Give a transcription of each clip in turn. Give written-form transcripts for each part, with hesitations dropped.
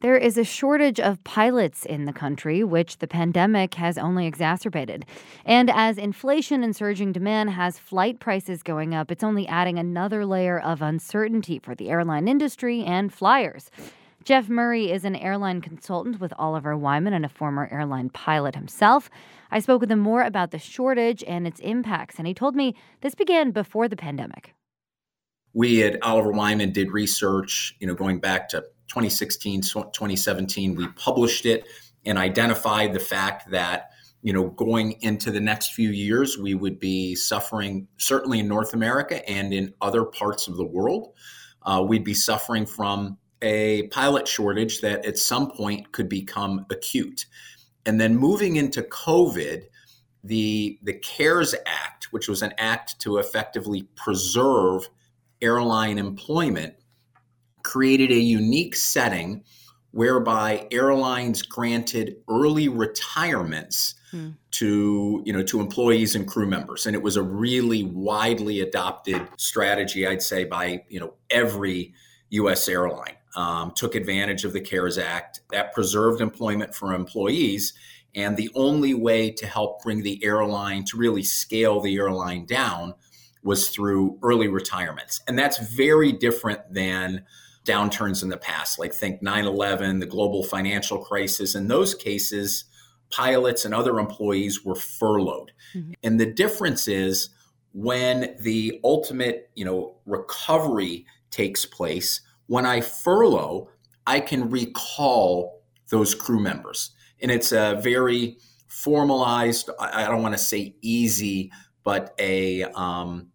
There is a shortage of pilots in the country, which the pandemic has only exacerbated. And as inflation and surging demand has flight prices going up, it's only adding another layer of uncertainty for the airline industry and flyers. Jeff Murray is an airline consultant with Oliver Wyman and a former airline pilot himself. I spoke with him more about the shortage and its impacts, and he told me this began before the pandemic. We at Oliver Wyman did research, going back to 2016, 2017. We published it and identified the fact that, going into the next few years, we would be suffering, certainly in North America and in other parts of the world. We'd be suffering from a pilot shortage that at some point could become acute. And then moving into COVID, the CARES Act, which was an act to effectively preserve airline employment, created a unique setting whereby airlines granted early retirements to employees and crew members. And it was a really widely adopted strategy, I'd say, by every U.S. airline. Took advantage of the CARES Act that preserved employment for employees. And the only way to help bring the airline, to really scale the airline down, was through early retirements. And that's very different than downturns in the past, like think 9/11, the global financial crisis. In those cases, pilots and other employees were furloughed. Mm-hmm. And the difference is when the ultimate, recovery takes place, when I furlough, I can recall those crew members. And it's a very formalized, I don't want to say easy, but an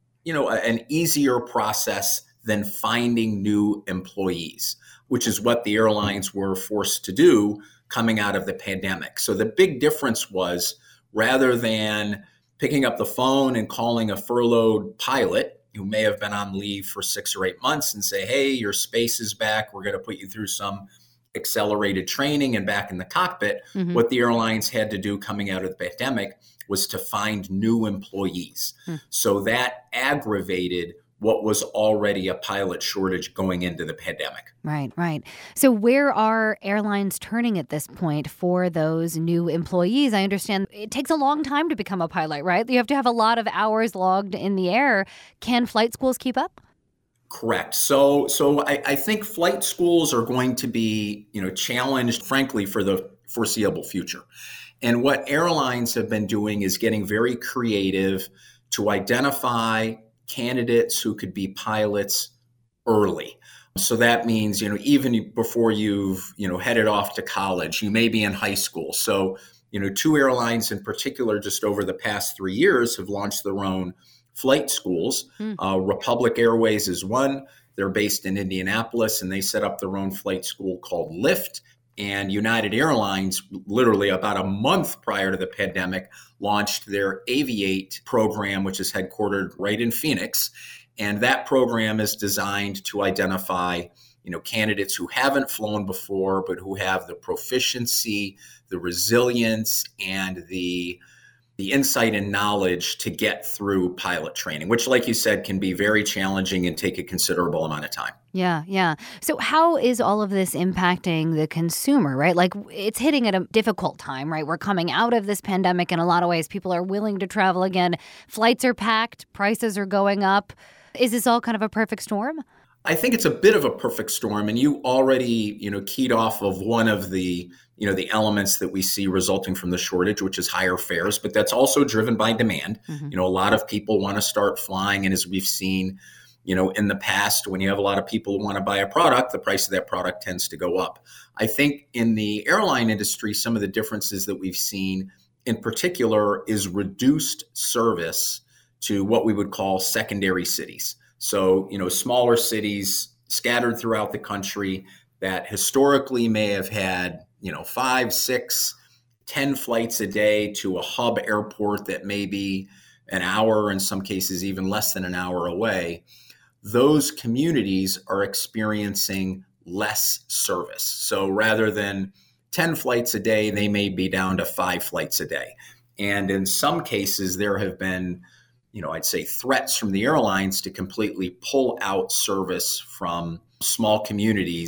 easier process than finding new employees, which is what the airlines were forced to do coming out of the pandemic. So the big difference was, rather than picking up the phone and calling a furloughed pilot who may have been on leave for 6 or 8 months and say, hey, your space is back, we're going to put you through some accelerated training and back in the cockpit, what the airlines had to do coming out of the pandemic was to find new employees. So that aggravated what was already a pilot shortage going into the pandemic. Right. So where are airlines turning at this point for those new employees? I understand it takes a long time to become a pilot, right? You have to have a lot of hours logged in the air. Can flight schools keep up? Correct. So I think flight schools are going to be, challenged, frankly, for the foreseeable future. And what airlines have been doing is getting very creative to identify candidates who could be pilots early. So that means, even before you've, headed off to college, you may be in high school. So, 2 airlines in particular, just over the past 3 years, have launched their own flight schools. Republic Airways is one. They're based in Indianapolis, and they set up their own flight school called Lift. And United Airlines, literally about a month prior to the pandemic, launched their Aviate program, which is headquartered right in Phoenix. And that program is designed to identify, candidates who haven't flown before, but who have the proficiency, the resilience, and the insight and knowledge to get through pilot training, which, like you said, can be very challenging and take a considerable amount of time. Yeah. So how is all of this impacting the consumer, right? Like, it's hitting at a difficult time, right? We're coming out of this pandemic in a lot of ways. People are willing to travel again. Flights are packed. Prices are going up. Is this all kind of a perfect storm? I think it's a bit of a perfect storm, and you already, keyed off of one of the, the elements that we see resulting from the shortage, which is higher fares, but that's also driven by demand. A lot of people want to start flying, and as we've seen, in the past, when you have a lot of people who want to buy a product, the price of that product tends to go up. I think in the airline industry, some of the differences that we've seen in particular is reduced service to what we would call secondary cities. So, smaller cities scattered throughout the country that historically may have had, 5, 6, 10 flights a day to a hub airport that may be an hour, in some cases even less than an hour away. Those communities are experiencing less service. So rather than 10 flights a day, they may be down to 5 flights a day. And in some cases, there have been I'd say threats from the airlines to completely pull out service from small communities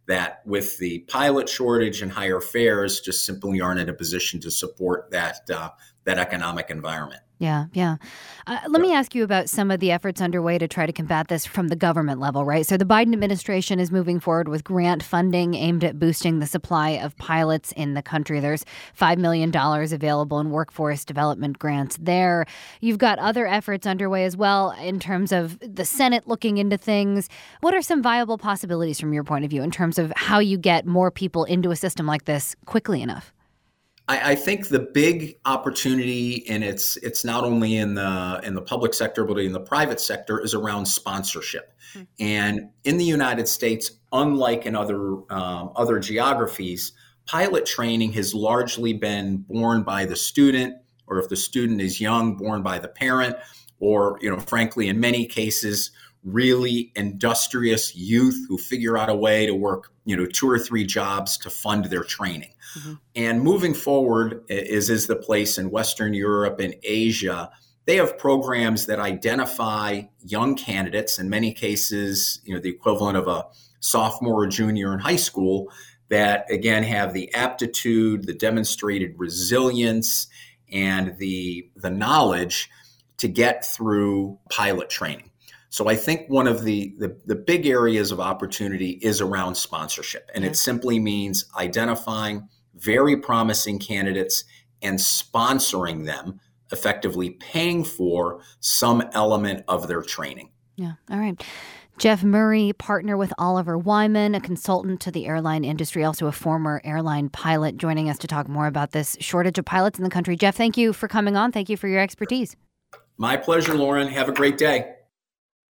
that with the pilot shortage and higher fares, just simply aren't in a position to support that economic environment. Yeah, yeah. Let me ask you about some of the efforts underway to try to combat this from the government level, right? So the Biden administration is moving forward with grant funding aimed at boosting the supply of pilots in the country. There's $5 million available in workforce development grants there. You've got other efforts underway as well in terms of the Senate looking into things. What are some viable possibilities from your point of view in terms of how you get more people into a system like this quickly enough? I think the big opportunity, and it's not only in the public sector but in the private sector, is around sponsorship. And in the United States, unlike in other geographies, pilot training has largely been borne by the student, or if the student is young, borne by the parent, or frankly, in many cases, really industrious youth who figure out a way to work 2 or 3 jobs to fund their training. Mm-hmm. And moving forward, is the place in Western Europe and Asia. They have programs that identify young candidates, in many cases, the equivalent of a sophomore or junior in high school, that again have the aptitude, the demonstrated resilience, and the knowledge to get through pilot training. So I think one of the big areas of opportunity is around sponsorship. And it simply means identifying very promising candidates and sponsoring them, effectively paying for some element of their training. Yeah. All right. Jeff Murray, partner with Oliver Wyman, a consultant to the airline industry, also a former airline pilot, joining us to talk more about this shortage of pilots in the country. Jeff, thank you for coming on. Thank you for your expertise. My pleasure, Lauren. Have a great day.